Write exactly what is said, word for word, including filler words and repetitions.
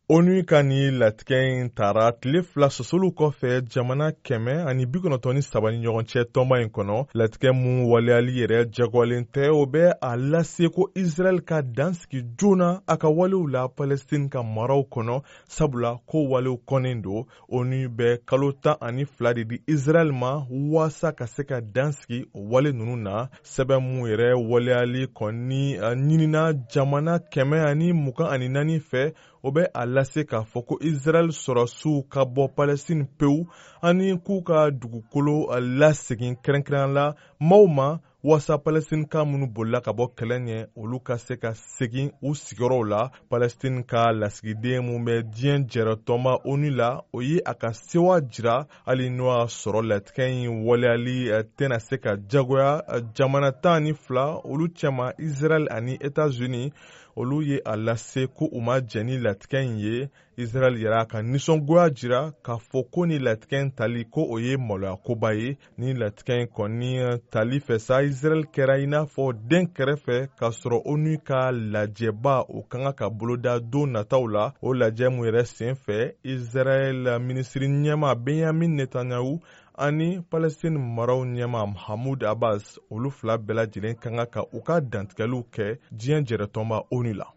ONU ka ni latigɛ in taara tile fila sɔsɔliw kɔfɛ jamana kɛmɛ ani bi kɔnɔntɔn ni saba ni ɲɔgɔn cɛ tɔnba in kɔnɔ latigɛ mun waleyali yɛrɛ jagoyalen tɛ o bɛ a lase ko Israɛl ka dansigi joona a ka walew la Palestine ka maraw kɔnɔ sabula ko walew kɔnnen don. ONU bɛ kalo tan ani fila de di Israɛl ma waasa ka se ka dansigi o wale ninnu na. Sɛbɛn mun yɛrɛ waleyali kɔni ɲinina jamana kɛmɛ ani mugan ani naani fɛ o bɛ a lase k'a fɔ ko Israɛl sɔrɔsiw ka bɔ Palestine pewu ani k'u ka dugukolo lasegin kɛrɛnkɛrɛnya la maaw ma waasa Palestine ka minnu bolila ka bɔ kɛlɛ ɲɛ olu ka se ka segin u sigiyɔrɔw la. Palestine ka lasigiden mun bɛ diɲɛ jɛrɛtɔma ONU la o ye a ka sewa jira hali n'o y'a sɔrɔ latigɛ in waleyali tɛna se ka jagoya jamana tan ani fila olu cɛma Israɛl ani États-Unis olu ye a lase ko u ma jɛn ni latigɛ in ye. Israɛl yɛrɛ a ka nisɔngoya jira k'a fɔ ko ni latigɛ in tali ko o ye maloya koba ye. Ni latigɛ in kɔni tali fɛ sa Israɛl kɛra i n'a fɔ den kɛrɛfɛ k'a sɔrɔ ONU ka lajɛba o kan ka ka boloda don nataw la. O lajɛ mun yɛrɛ sen fɛ Israɛl minisiri ɲɛma Benjamin Netanyahu ani Palestine maraw ɲɛma Mahmoud Abbas olu fila bɛɛ lajɛlen kan ka u ka dantigɛliw kɛ diɲɛ jɛrɛtɔma ONU la.